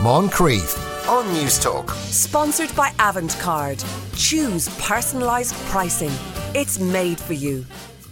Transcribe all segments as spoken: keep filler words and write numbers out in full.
Moncrief on News Talk. Sponsored by Avantcard. Choose personalised pricing. It's made for you.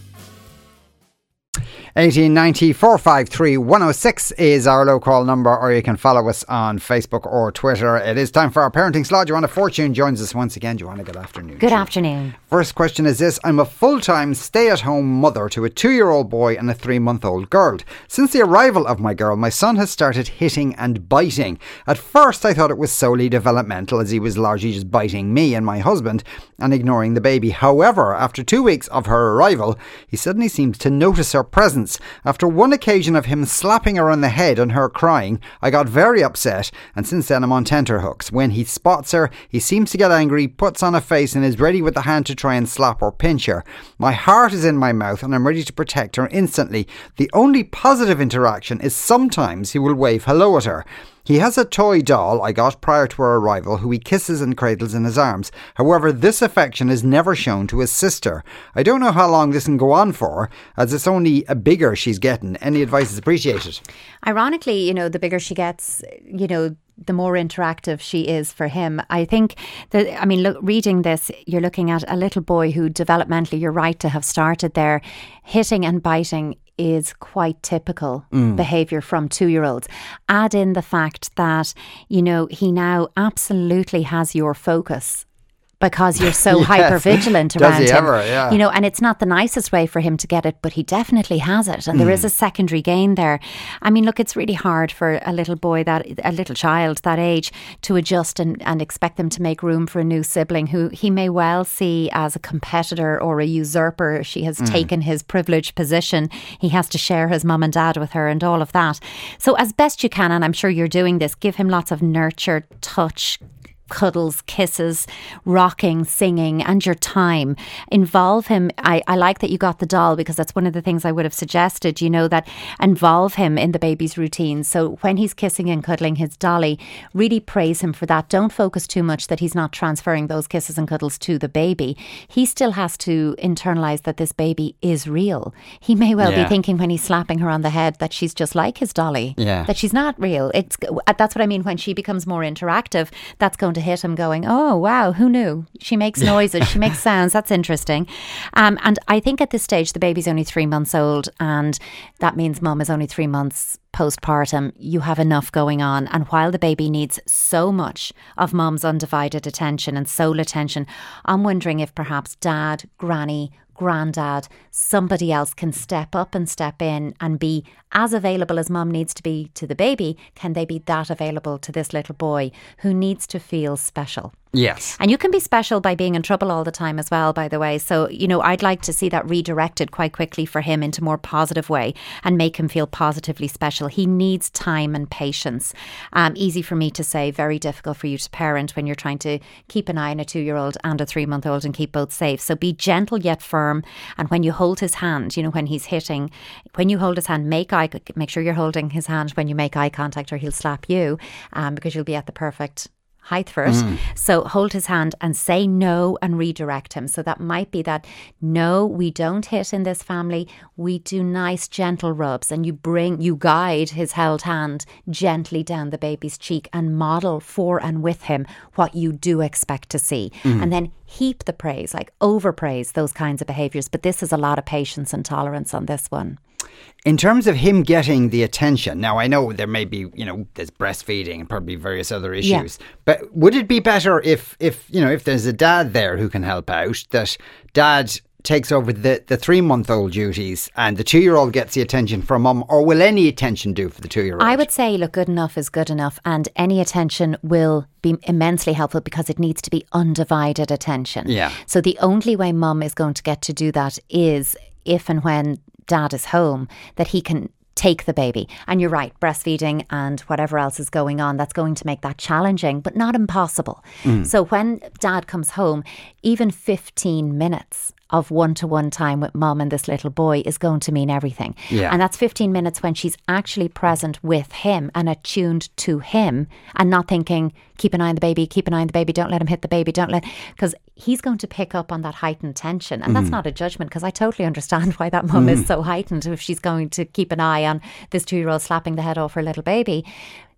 eighteen ninety, four five three, one oh six is our local number, or you can follow us on Facebook or Twitter. It is time for our Parenting Slot. Joanna Fortune joins us once again. Joanna, good afternoon. Good afternoon. First question is this. I'm a full-time stay-at-home mother to a two-year-old boy and a three-month-old girl. Since the arrival of my girl, my son has started hitting and biting. At first, I thought it was solely developmental, as he was largely just biting me and my husband and ignoring the baby. However, after two weeks of her arrival, he suddenly seemed to notice her presence. After one occasion of him slapping her on the head and her crying, I got very upset, and since then I'm on tenterhooks. When he spots her, he seems to get angry, puts on a face and is ready with the hand to try and slap or pinch her. My heart is in my mouth and I'm ready to protect her instantly. The only positive interaction is sometimes he will wave hello at her. He has a toy doll I got prior to our arrival who he kisses and cradles in his arms. However, this affection is never shown to his sister. I don't know how long this can go on for, as it's only a bigger she's getting. Any advice is appreciated. Ironically, you know, the bigger she gets, you know, the more interactive she is for him. I think that, I mean, look, reading this, you're looking at a little boy who developmentally, you're right to have started there. Hitting and biting is quite typical mm. behaviour from two-year-olds. Add in the fact that, you know, he now absolutely has your focus because you're so yes. hyper vigilant around Does he him. Ever, yeah. You know, and it's not the nicest way for him to get it, but he definitely has it. And mm. there is a secondary gain there. I mean, look, it's really hard for a little boy, that a little child that age, to adjust and, and expect them to make room for a new sibling who he may well see as a competitor or a usurper. She has mm. taken his privileged position. He has to share his mum and dad with her and all of that. So as best you can, and I'm sure you're doing this, give him lots of nurture, touch, cuddles, kisses, rocking, singing, and your time. Involve him. I, I like that you got the doll, because that's one of the things I would have suggested, you know, that involve him in the baby's routine. So when he's kissing and cuddling his dolly, really praise him for that. Don't focus too much that he's not transferring those kisses and cuddles to the baby. He still has to internalise that this baby is real. He may well yeah. be thinking when he's slapping her on the head that she's just like his dolly, yeah. that she's not real. It's That's what I mean. When she becomes more interactive, that's going to hit him going, oh wow, who knew? She makes noises, she makes sounds, that's interesting. Um, and I think at this stage the baby's only three months old, and that means mum is only three months postpartum. You have enough going on, and while the baby needs so much of mum's undivided attention and sole attention, I'm wondering if perhaps dad, granny, granddad, somebody else can step up and step in and be as available as mum needs to be to the baby. Can they be that available to this little boy who needs to feel special? Yes. And you can be special by being in trouble all the time as well, by the way. So, you know, I'd like to see that redirected quite quickly for him into a more positive way and make him feel positively special. He needs time and patience. Um, easy for me to say, very difficult for you to parent when you're trying to keep an eye on a two-year-old and a three-month-old and keep both safe. So be gentle yet firm. And when you hold his hand, you know, when he's hitting, when you hold his hand, make eye, make sure you're holding his hand when you make eye contact, or he'll slap you, um, because you'll be at the perfect height for it. Mm. So hold his hand and say no and redirect him. So that might be that, no, we don't hit in this family. We do nice gentle rubs, and you bring, you guide his held hand gently down the baby's cheek and model for and with him what you do expect to see. Mm. And then heap the praise, like overpraise those kinds of behaviours. But this is a lot of patience and tolerance on this one. In terms of him getting the attention, now I know there may be, you know, there's breastfeeding and probably various other issues, yeah. but would it be better if, if, you know, if there's a dad there who can help out, that dad takes over the, the three-month-old duties and the two-year-old gets the attention from mum, or will any attention do for the two-year-old? I would say, look, good enough is good enough, and any attention will be immensely helpful because it needs to be undivided attention. Yeah. So the only way mum is going to get to do that is if and when dad is home, that he can take the baby. And you're right, breastfeeding and whatever else is going on, that's going to make that challenging, but not impossible. Mm. So when dad comes home, even fifteen minutes of one-to-one time with mum and this little boy is going to mean everything. Yeah. And that's fifteen minutes when she's actually present with him and attuned to him, and not thinking, keep an eye on the baby, keep an eye on the baby, don't let him hit the baby, don't let... Because he's going to pick up on that heightened tension. And mm. that's not a judgment, because I totally understand why that mum mm. is so heightened if she's going to keep an eye on this two-year-old slapping the head off her little baby.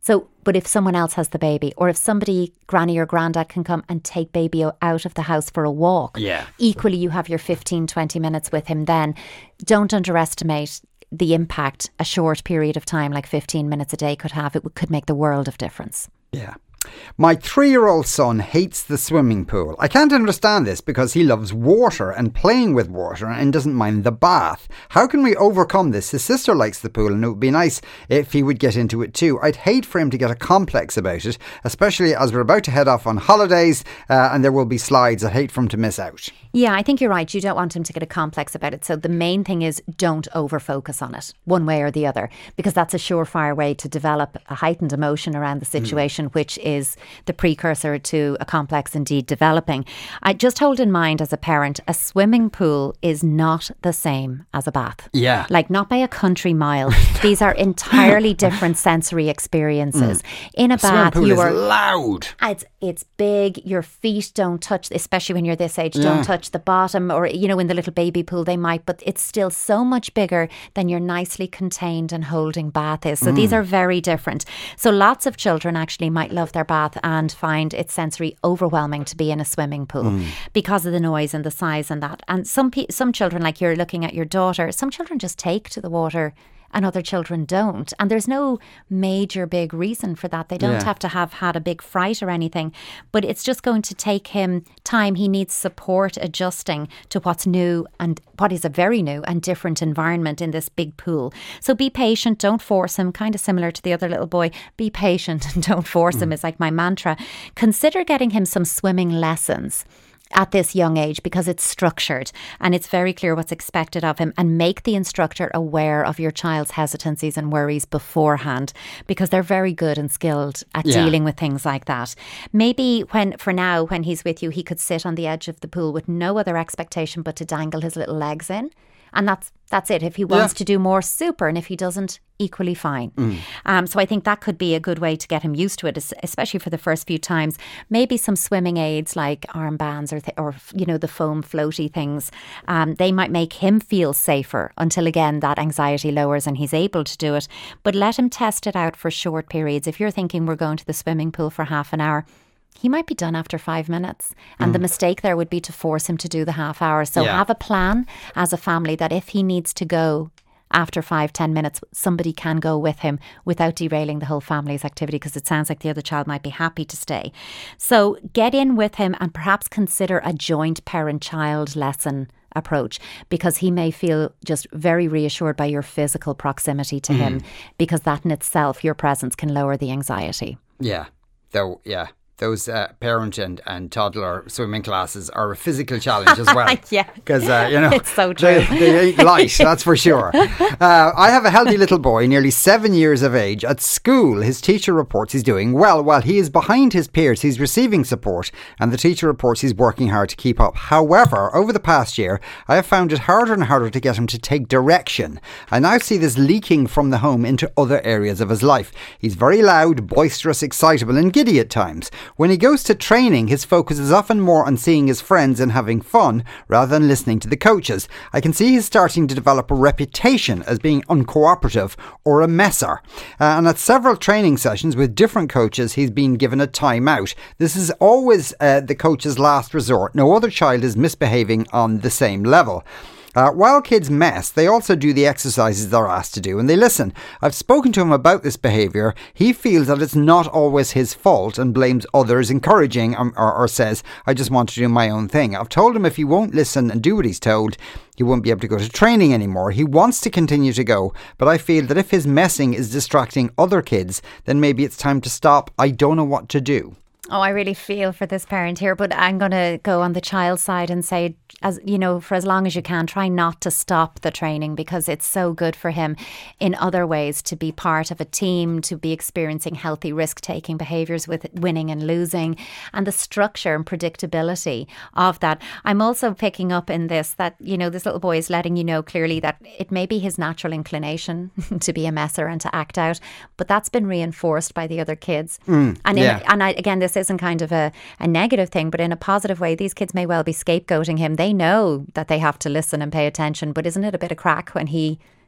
So, but if someone else has the baby, or if somebody, granny or granddad, can come and take baby out of the house for a walk, yeah. equally you have your fifteen, twenty minutes with him then. Don't underestimate the impact a short period of time, like fifteen minutes a day, could have. It could make the world of difference. Yeah. My three-year-old son hates the swimming pool. I can't understand this because he loves water and playing with water and doesn't mind the bath. How can we overcome this? His sister likes the pool and it would be nice if he would get into it too. I'd hate for him to get a complex about it, especially as we're about to head off on holidays uh, and there will be slides. I'd hate for him to miss out. Yeah, I think you're right. You don't want him to get a complex about it. So the main thing is don't over-focus on it one way or the other, because that's a surefire way to develop a heightened emotion around the situation, mm. which is the precursor to a complex indeed developing. I just hold in mind as a parent, a swimming pool is not the same as a bath. Yeah. Like not by a country mile. These are entirely different sensory experiences. Mm. In a, a bath, pool you is are loud. It's it's big. Your feet don't touch, especially when you're this age, yeah. don't touch the bottom, or you know, in the little baby pool they might, but it's still so much bigger than your nicely contained and holding bath is. So mm. these are very different. So lots of children actually might love their bath and find it sensory overwhelming to be in a swimming pool mm. because of the noise and the size and that. And some pe- some children, like you're looking at your daughter, some children just take to the water and other children don't. And there's no major big reason for that. They don't yeah. have to have had a big fright or anything, but it's just going to take him time. He needs support adjusting to what's new and what is a very new and different environment in this big pool. So be patient, don't force him, kind of similar to the other little boy. Be patient and don't force mm. him is like my mantra. Consider getting him some swimming lessons at this young age, because it's structured and it's very clear what's expected of him, and make the instructor aware of your child's hesitancies and worries beforehand, because they're very good and skilled at yeah. dealing with things like that. Maybe when, for now, when he's with you, he could sit on the edge of the pool with no other expectation but to dangle his little legs in. And that's that's it. If he wants yeah. to do more, super. And if he doesn't, equally fine. Mm. Um, so I think that could be a good way to get him used to it, especially for the first few times. Maybe some swimming aids like armbands or, th- or you know, the foam floaty things. Um, they might make him feel safer until, again, that anxiety lowers and he's able to do it. But let him test it out for short periods. If you're thinking we're going to the swimming pool for half an hour, he might be done after five minutes. And mm. the mistake there would be to force him to do the half hour. So yeah. have a plan as a family that if he needs to go after five, ten minutes, somebody can go with him without derailing the whole family's activity, because it sounds like the other child might be happy to stay. So get in with him and perhaps consider a joint parent-child lesson approach, because he may feel just very reassured by your physical proximity to mm. him, because that in itself, your presence, can lower the anxiety. Yeah, though, yeah. Those uh, parent and, and toddler swimming classes are a physical challenge as well. yeah. Because, uh, you know, it's so true. They, they ain't light, that's for sure. Uh, I have a healthy little boy, nearly seven years of age. At school, his teacher reports he's doing well. While he is behind his peers, he's receiving support, and the teacher reports he's working hard to keep up. However, over the past year, I have found it harder and harder to get him to take direction. I now see this leaking from the home into other areas of his life. He's very loud, boisterous, excitable, and giddy at times. When he goes to training, his focus is often more on seeing his friends and having fun rather than listening to the coaches. I can see he's starting to develop a reputation as being uncooperative or a messer. Uh, and at several training sessions with different coaches, he's been given a timeout. This is always uh, the coach's last resort. No other child is misbehaving on the same level. Uh, while kids mess, they also do the exercises they're asked to do, and they listen. I've spoken to him about this behaviour. He feels that it's not always his fault and blames others, encouraging um, or, or says, I just want to do my own thing. I've told him if he won't listen and do what he's told, he won't be able to go to training anymore. He wants to continue to go, but I feel that if his messing is distracting other kids, then maybe it's time to stop. I don't know what to do. Oh, I really feel for this parent here, but I'm going to go on the child side and say, as you know, for as long as you can, try not to stop the training, because it's so good for him in other ways to be part of a team, to be experiencing healthy risk-taking behaviours with winning and losing, and the structure and predictability of that. I'm also picking up in this that, you know, this little boy is letting you know clearly that it may be his natural inclination to be a messer and to act out, but that's been reinforced by the other kids. Mm, and in, yeah. and I, again, this isn't kind of a, a negative thing, but in a positive way, these kids may well be scapegoating him. They know that they have to listen and pay attention, but isn't it a bit of crack when he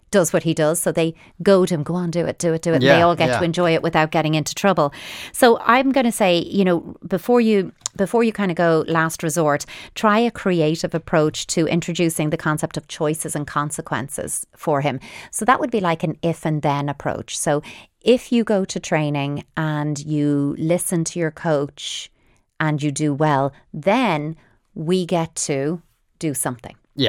does what he does. So they goad him, go on, do it, do it, do it. Yeah, they all get yeah. to enjoy it without getting into trouble. So I'm going to say, you know, before you before you kind of go last resort, try a creative approach to introducing the concept of choices and consequences for him. So that would be like an if and then approach. So if you go to training and you listen to your coach and you do well, then we get to do something. Yeah.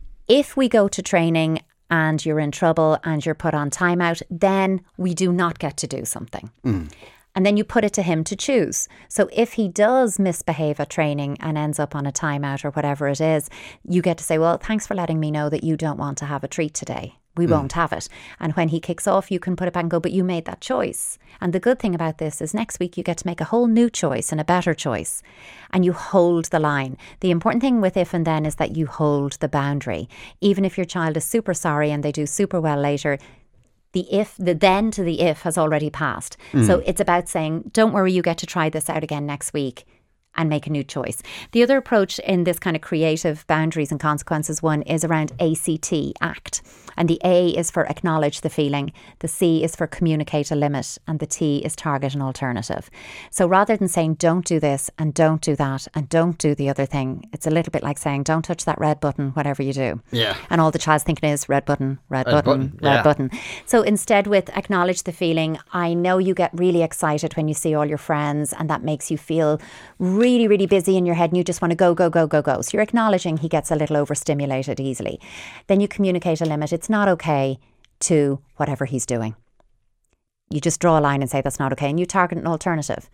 If we go to training and you're in trouble and you're put on timeout, then we do not get to do something. Mm. And then you put it to him to choose. So if he does misbehave at training and ends up on a timeout or whatever it is, you get to say, well, thanks for letting me know that you don't want to have a treat today. We mm. won't have it. And when he kicks off, you can put it back and go, but you made that choice. And the good thing about this is next week you get to make a whole new choice and a better choice. And you hold the line. The important thing with if and then is that you hold the boundary. Even if your child is super sorry and they do super well later, the if, the then to the if has already passed. Mm. So it's about saying, don't worry, you get to try this out again next week and make a new choice. The other approach in this kind of creative boundaries and consequences one is around A C T, ACT. And the A is for acknowledge the feeling, the C is for communicate a limit, and the T is target an alternative. So rather than saying don't do this and don't do that and don't do the other thing, it's a little bit like saying don't touch that red button, whatever you do. Yeah. And all the child's thinking is red button, red, red button, button, red yeah. button. So instead with acknowledge the feeling, I know you get really excited when you see all your friends and that makes you feel really, really busy in your head and you just want to go, go, go, go, go. So you're acknowledging he gets a little overstimulated easily. Then you communicate a limit. It's not okay to whatever he's doing. You just draw a line and say that's not okay and you target an alternative.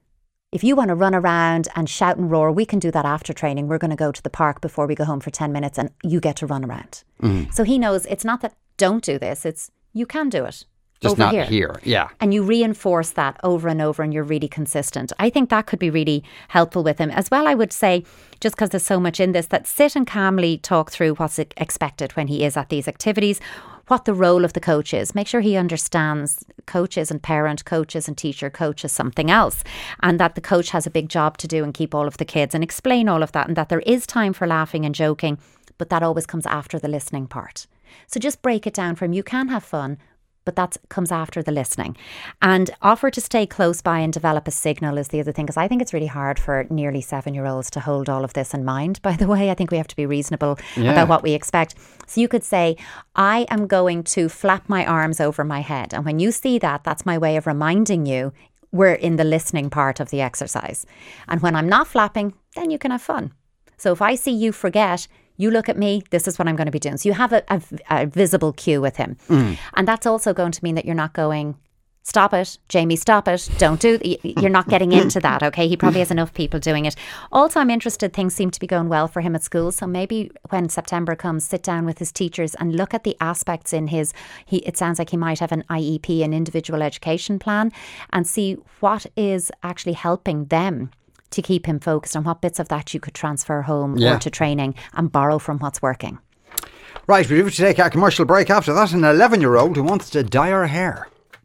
If you want to run around and shout and roar, we can do that after training. We're going to go to the park before we go home for ten minutes and you get to run around. Mm. So he knows it's not that don't do this, it's you can do it. Just over not here. here, yeah. And you reinforce that over and over and you're really consistent. I think that could be really helpful with him. As well, I would say, just because there's so much in this, that sit and calmly talk through what's expected when he is at these activities, what the role of the coach is. Make sure he understands coaches and parent, coaches and teacher, coach is something else. And that the coach has a big job to do and keep all of the kids and explain all of that. And that there is time for laughing and joking, but that always comes after the listening part. So just break it down for him. You can have fun, but that comes after the listening. And offer to stay close by and develop a signal is the other thing, because I think it's really hard for nearly seven-year-olds to hold all of this in mind, by the way. I think we have to be reasonable yeah. about what we expect. So you could say, I am going to flap my arms over my head. And when you see that, that's my way of reminding you we're in the listening part of the exercise. And when I'm not flapping, then you can have fun. So if I see you forget, you look at me, this is what I'm going to be doing. So you have a, a, a visible cue with him. Mm. And that's also going to mean that you're not going, stop it, Jamie, stop it, don't do it. You're not getting into that, okay? He probably has enough people doing it. Also, I'm interested, things seem to be going well for him at school. So maybe when September comes, sit down with his teachers and look at the aspects in his, he, it sounds like he might have an I E P, an individual education plan, and see what is actually helping them to keep him focused on what bits of that you could transfer home yeah. or to training and borrow from what's working. Right, we have to take our commercial break. After that, an eleven-year-old who wants to dye her hair.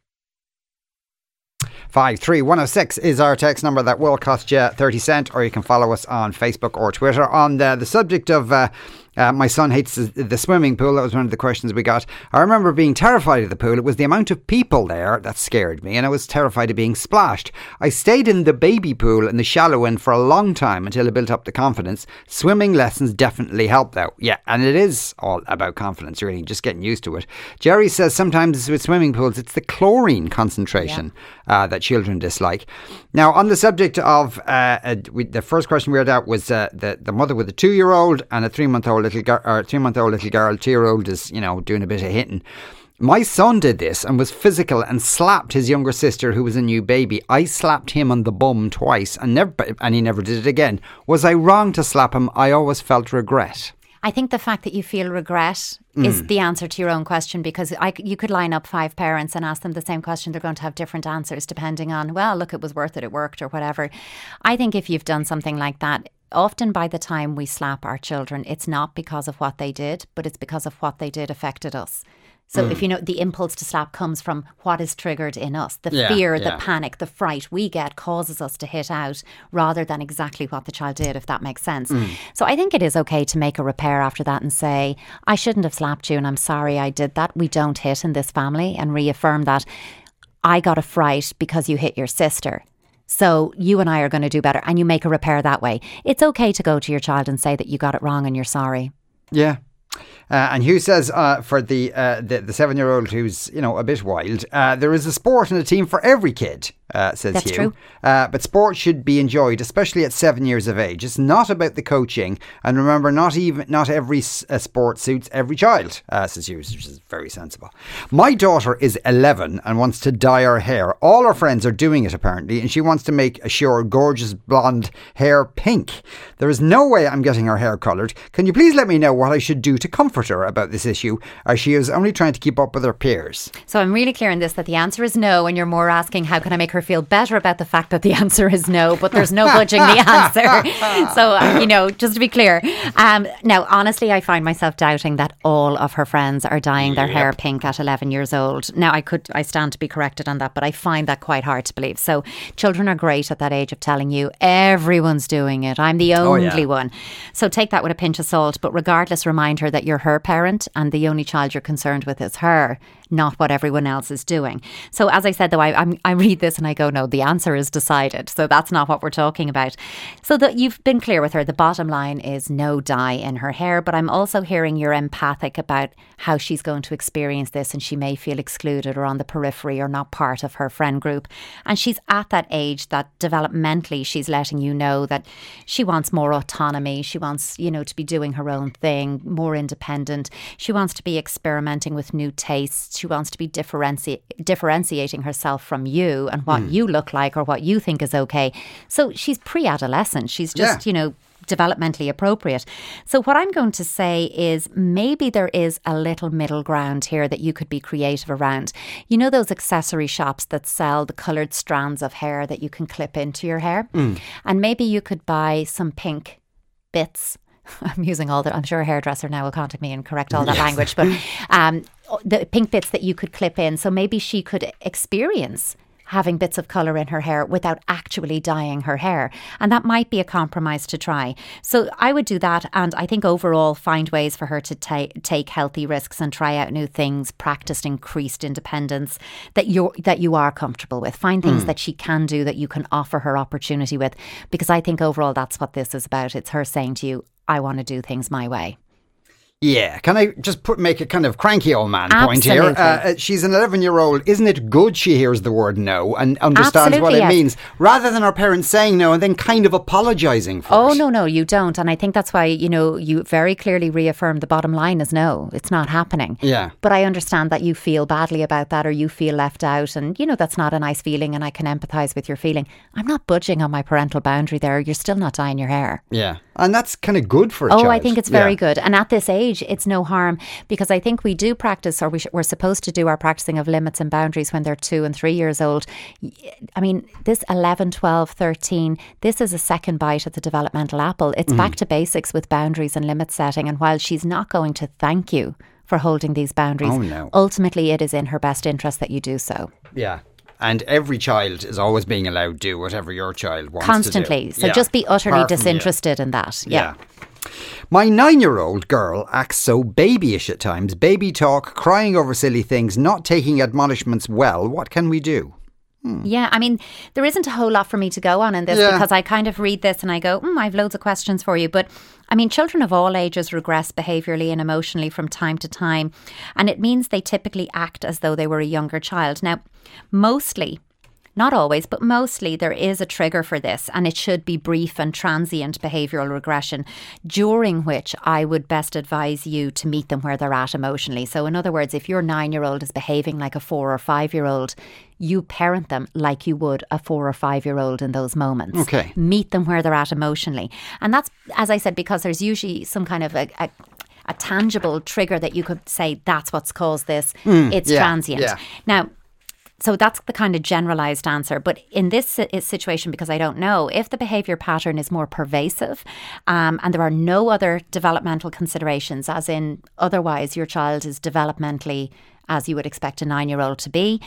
five three one oh six is our text number. That will cost you thirty cents, or you can follow us on Facebook or Twitter. On the, the subject of uh, uh, my son hates the, the swimming pool, that was one of the questions we got. I remember being terrified of the pool. It was the amount of people there that scared me, and I was terrified of being splashed. I stayed in the baby pool in the shallow end for a long time until I built up the confidence. Swimming lessons definitely help though. Yeah, and it is all about confidence, really, just getting used to it. Jerry says sometimes with swimming pools it's the chlorine concentration yeah. uh, that children dislike. Now, on the subject of uh, uh, we, the first question we read out was uh, the the mother with a two-year-old and a three-month-old little girl, or three-month-old little girl. Two-year-old is, you know, doing a bit of hitting. My son did this and was physical and slapped his younger sister who was a new baby. I slapped him on the bum twice and never, and he never did it again. Was I wrong to slap him? I always felt regret. I think the fact that you feel regret mm. is the answer to your own question, because I, you could line up five parents and ask them the same question. They're going to have different answers depending on, well, look, it was worth it, it worked or whatever. I think if you've done something like that, often by the time we slap our children, it's not because of what they did, but it's because of what they did affected us. So mm. if you know, the impulse to slap comes from what is triggered in us. The yeah, fear, yeah. the panic, the fright we get causes us to hit out rather than exactly what the child did, if that makes sense. Mm. So I think it is okay to make a repair after that and say, I shouldn't have slapped you and I'm sorry I did that. We don't hit in this family, and reaffirm that I got a fright because you hit your sister. So you and I are going to do better, and you make a repair that way. It's okay to go to your child and say that you got it wrong and you're sorry. Yeah. Uh, and Hugh says uh, for the, uh, the the seven-year-old who's, you know, a bit wild, uh, there is a sport and a team for every kid, uh, says That's Hugh. true. Uh, but sport should be enjoyed, especially at seven years of age. It's not about the coaching. And remember, not even not every uh, sport suits every child, uh, says Hugh, which is very sensible. My daughter is eleven and wants to dye her hair. All her friends are doing it, apparently, and she wants to make sure gorgeous blonde hair pink. There is no way I'm getting her hair coloured. Can you please let me know what I should do to comfort her about this issue, as she is only trying to keep up with her peers? So I'm really clear in this that the answer is no, and you're more asking how can I make her feel better about the fact that the answer is no, but there's no budging the answer. So, uh, you know, just to be clear. Um, now, honestly, I find myself doubting that all of her friends are dyeing their yep. hair pink at eleven years old. Now, I could, I stand to be corrected on that, but I find that quite hard to believe. So children are great at that age of telling you everyone's doing it. I'm the only oh, yeah. one. So take that with a pinch of salt, but regardless, remind her that you're her parent and the only child you're concerned with is her, not what everyone else is doing. So as I said, though, I, I'm, I read this and I go, no, the answer is decided. So that's not what we're talking about. So that you've been clear with her. The bottom line is no dye in her hair. But I'm also hearing you're empathic about how she's going to experience this, and she may feel excluded or on the periphery or not part of her friend group. And she's at that age that developmentally she's letting you know that she wants more autonomy. She wants, you know, to be doing her own thing, more independent. She wants to be experimenting with new tastes. She wants to be differenti- differentiating herself from you and what mm. you look like or what you think is okay. So she's pre-adolescent. She's just, yeah. you know, developmentally appropriate. So what I'm going to say is maybe there is a little middle ground here that you could be creative around. You know those accessory shops that sell the coloured strands of hair that you can clip into your hair? Mm. And maybe you could buy some pink bits. I'm using all that. I'm sure a hairdresser now will contact me and correct all that yes. language. But um, the pink bits that you could clip in. So maybe she could experience having bits of colour in her hair without actually dyeing her hair. And that might be a compromise to try. So I would do that. And I think overall find ways for her to ta- take healthy risks and try out new things, practice increased independence that you're, that you are comfortable with. Find things mm. that she can do that you can offer her opportunity with. Because I think overall that's what this is about. It's her saying to you, I want to do things my way. Yeah, can I just put make a kind of cranky old man Absolutely. point here? Uh, she's an eleven-year-old. Isn't it good she hears the word no and understands Absolutely, what it yes. means, rather than her parents saying no and then kind of apologising for oh, it? Oh, no, no, you don't. And I think that's why, you know, you very clearly reaffirm the bottom line is no, it's not happening. Yeah. But I understand that you feel badly about that or you feel left out. And, you know, that's not a nice feeling and I can empathise with your feeling. I'm not budging on my parental boundary there. You're still not dyeing your hair. Yeah. And that's kind of good for a oh, child. I think it's very yeah. good. And at this age, it's no harm because I think we do practice or we sh- we're supposed to do our practicing of limits and boundaries when they're two and three years old. I mean, this eleven, twelve, thirteen, this is a second bite at the developmental apple. It's mm. back to basics with boundaries and limit setting. And while she's not going to thank you for holding these boundaries, oh, no. ultimately it is in her best interest that you do so. Yeah. And every child is always being allowed to do whatever your child wants Constantly. to do. So yeah. just be utterly Apart disinterested in that. Yeah. yeah. My nine-year-old girl acts so babyish at times. Baby talk, crying over silly things, not taking admonishments well. What can we do? Hmm. Yeah, I mean, there isn't a whole lot for me to go on in this yeah. because I kind of read this and I go, mm, I have loads of questions for you. But I mean, children of all ages regress behaviourally and emotionally from time to time. And it means they typically act as though they were a younger child. Now, mostly, not always, but mostly there is a trigger for this and it should be brief and transient behavioural regression during which I would best advise you to meet them where they're at emotionally. So in other words, if your nine-year-old is behaving like a four or five-year-old, you parent them like you would a four or five-year-old in those moments. Okay. Meet them where they're at emotionally. And that's, as I said, because there's usually some kind of a... a a tangible trigger that you could say that's what's caused this. Mm, it's yeah, transient. Yeah. Now, so that's the kind of generalised answer. But in this situation, because I don't know, if the behaviour pattern is more pervasive um, and there are no other developmental considerations, as in otherwise your child is developmentally as you would expect a nine-year-old to be,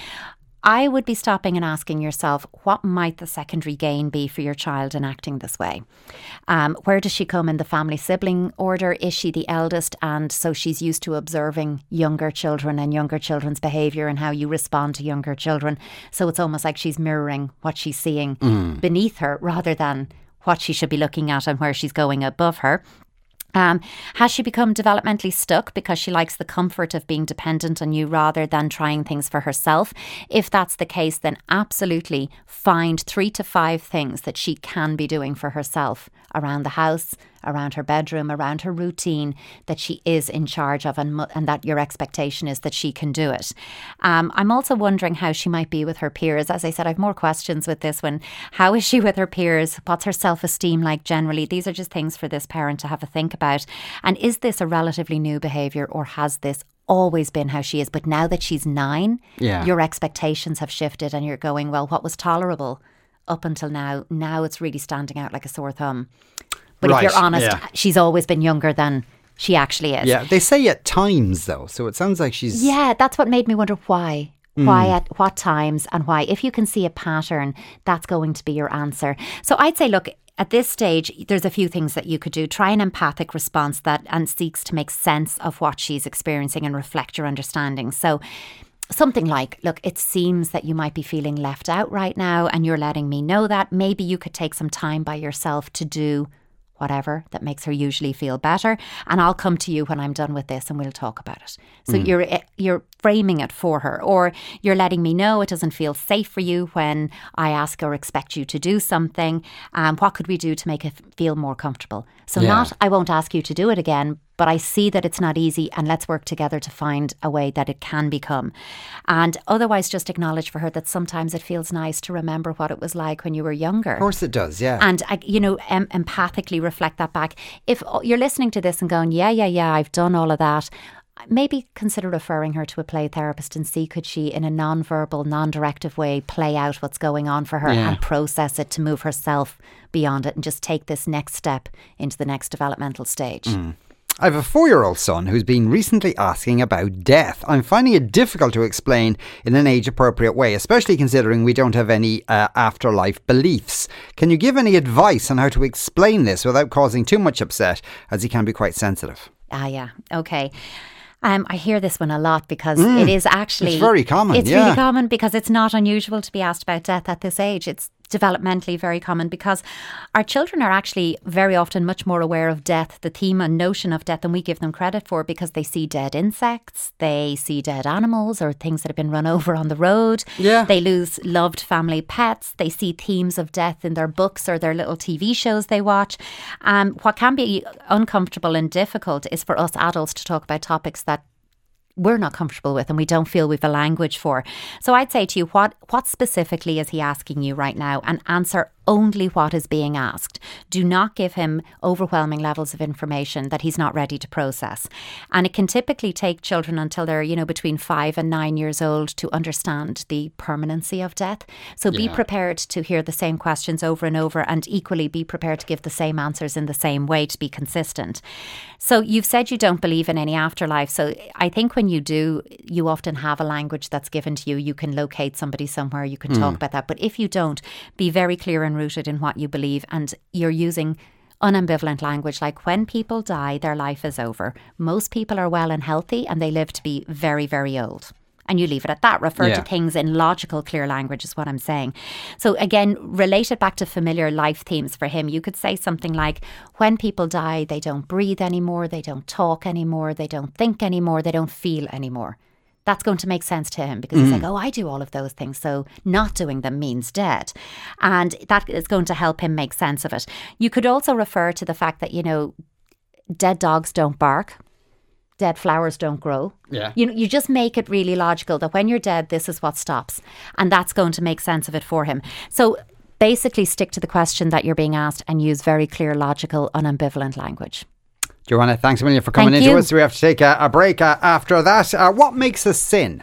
I would be stopping and asking yourself, what might the secondary gain be for your child in acting this way? Um, where does she come in the family sibling order? Is she the eldest? And so she's used to observing younger children and younger children's behaviour and how you respond to younger children. So it's almost like she's mirroring what she's seeing mm. beneath her rather than what she should be looking at and where she's going above her. Um, has she become developmentally stuck because she likes the comfort of being dependent on you rather than trying things for herself? If that's the case, then absolutely find three to five things that she can be doing for herself around the house, around her bedroom, around her routine that she is in charge of, and, and that your expectation is that she can do it. Um, I'm also wondering how she might be with her peers. As I said, I have more questions with this one. How is she with her peers? What's her self-esteem like generally? These are just things for this parent to have a think about. And is this a relatively new behaviour, or has this always been how she is? But now that she's nine, yeah. your expectations have shifted and you're going, well, what was tolerable up until now, now it's really standing out like a sore thumb. But right, if you're honest, yeah. she's always been younger than she actually is. Yeah, they say at times though, so it sounds like she's... Yeah, that's what made me wonder why. Mm. Why at what times and why. If you can see a pattern, that's going to be your answer. So I'd say, look, at this stage, there's a few things that you could do. Try an empathic response that and seeks to make sense of what she's experiencing and reflect your understanding. So something like, look, it seems that you might be feeling left out right now and you're letting me know that. Maybe you could take some time by yourself to do whatever that makes her usually feel better, and I'll come to you when I'm done with this and we'll talk about it. So mm. you're you're framing it for her, or you're letting me know it doesn't feel safe for you when I ask or expect you to do something. Um, what could we do to make it feel more comfortable? So yeah. not, I won't ask you to do it again, but I see that it's not easy and let's work together to find a way that it can become. And otherwise just acknowledge for her that sometimes it feels nice to remember what it was like when you were younger. Of course it does, yeah. And, you know, em- empathically reflect that back. If you're listening to this and going, yeah, yeah, yeah, I've done all of that, maybe consider referring her to a play therapist and see could she, in a non-verbal, non-directive way, play out what's going on for her yeah. and process it to move herself beyond it and just take this next step into the next developmental stage. Mm. I have a four-year-old son who's been recently asking about death. I'm finding it difficult to explain in an age-appropriate way, especially considering we don't have any uh, afterlife beliefs. Can you give any advice on how to explain this without causing too much upset, as he can be quite sensitive? Ah, yeah. Okay. Um, I hear this one a lot because mm, it is actually... It's very common, It's yeah. really common because it's not unusual to be asked about death at this age. It's developmentally very common because our children are actually very often much more aware of death, the theme and notion of death, than we give them credit for, because they see dead insects, they see dead animals or things that have been run over on the road. Yeah. They lose loved family pets. They see themes of death in their books or their little T V shows they watch. Um, what can be uncomfortable and difficult is for us adults to talk about topics that we're not comfortable with and we don't feel we've a language for. So I'd say to you, what what specifically is he asking you right now? And answer only what is being asked. Do not give him overwhelming levels of information that he's not ready to process. And it can typically take children until they're, you know, between five and nine years old to understand the permanency of death. So be yeah. prepared to hear the same questions over and over, and equally be prepared to give the same answers in the same way to be consistent. So you've said you don't believe in any afterlife. So I think when you do, you often have a language that's given to you. You can locate somebody somewhere, you can mm. talk about that. But if you don't, be very clear and rooted in what you believe, and you're using unambivalent language like, when people die, their life is over. Most people are well and healthy and they live to be very, very old. And you leave it at that. Refer yeah. to things in logical, clear language is what I'm saying. So again, relate it back to familiar life themes for him. You could say something like, when people die, they don't breathe anymore, they don't talk anymore, they don't think anymore, they don't feel anymore. That's going to make sense to him because mm. he's like, oh, I do all of those things. So not doing them means dead. And that is going to help him make sense of it. You could also refer to the fact that, you know, dead dogs don't bark. Dead flowers don't grow. Yeah. You know, you just make it really logical that when you're dead, this is what stops. And that's going to make sense of it for him. So basically stick to the question that you're being asked and use very clear, logical, unambivalent language. Joanna, thanks a million for coming Thank into you. us. We have to take a, a break uh, after that. Uh, what makes a sin?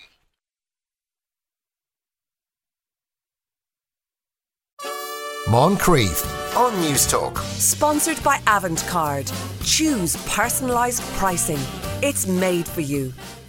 Moncrief on Newstalk. Sponsored by Avantcard. Choose personalised pricing. It's made for you.